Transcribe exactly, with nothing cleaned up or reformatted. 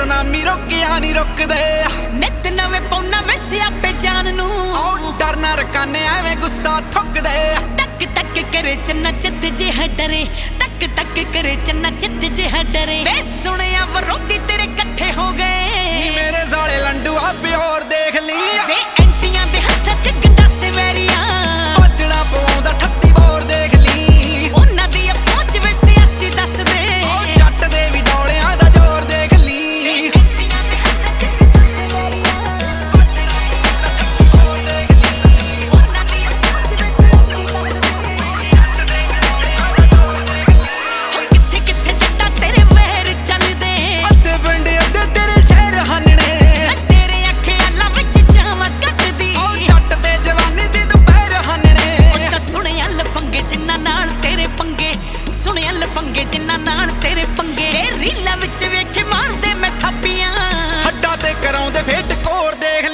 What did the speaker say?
tsunami ਰੋਕਿਆ ਨਹੀਂ ਰੁਕਦੇ ਨਿਤ ਨਵੇਂ ਪੌਣਾ ਵੇ ਸਿਆਪੇ ਜਾਨ ਨੂੰ ਉਹ ਡਰਨਾ ਰਕਾਨੇ ਐਵੇਂ ਗੁੱਸਾ ਥੁੱਕਦੇ ਟਕ ਟਕ ਕਰੇ ਚੰਨਾ ਚਿੱਤ ਜਿਹਾ ਡਰੇ ਟਕ ਟਕ ਕਰੇ ਚੰਨਾ ਚਿੱਤ ਜਿਹਾ ਡਰੇ ਵੇ ਸੁਣਿਆ ਵਿਰੋਧੀ ਤੇਰੇ ਇਕੱਠੇ ਹੋ ਗਏ ਨੀ ਮੇਰੇ ਸਾਲੇ ਲੰਡੂ ਆਪੇ ਹੋਰ ਦੇਖ ਲਈ ਵੇ ਐਂਟੀਆਂ ਦੇ ਹੱਥਾਂ ਚ ਗੰਡਾਸੇ ਵੈਰੀਆਂ ਵੱਜਣਾ ਪਵਾਉਂਦਾ ਠੱਤੀ ਬੋਰ ਦੇਖ ਲਈ ਉਹਨਾਂ ਦੀ ਪਹੁੰਚ ਵੇ ਸਿਆਸੀ ਦੱਸ ਦੇ ਉਹ ਜੱਟ ਦੇ ਵੀ ਡੋਲਿਆਂ ਦਾ ਜ਼ੋਰ ਦੇਖ ਲਈ ਕਿੱਥੇ ਕਿੱਥੇ ਜੱਟਾਂ ਤੇਰੇ ਵਹਿਰ ਚੱਲਦੇ ਅੱਧੇ ਪਿੰਡ ਅੱਧੇ ਤੇਰੇ ਸ਼ਹਿਰ ਹਨਣੇ ਤੇਰੇ ਅੱਖਾਂ ਲਾਂ ਵਿੱਚ ਜਾਵਾਂ ਕੱਟਦੀ ਉਹ ਜੱਟ ਤੇ ਜਵਾਨੀ ਦੀ ਦੁਪਹਿਰ ਹਨਣੇ ਤਾਂ ਸੁਣਿਆ ਲਫੰਗੇ ਜਿੰਨਾ ਨਾਲ ਤੇਰੇ ਪੰਗੇ ਸੁਣਿਆ ਲਫੰਗੇ ਜਿੰਨਾ ਨਾਲ ਤੇਰੇ ਪੰਗੇ ਇਹ ਰੀਲਾਂ ਵਿੱਚ ਵੇਖੇ ਮਾਰਦੇ ਮੈਂ ਥਾਪੀਆਂ ਹੱਡਾਂ ਤੇ ਕਰਾਉਂਦੇ ਫੇਟ ਕੋਰ ਦੇਖ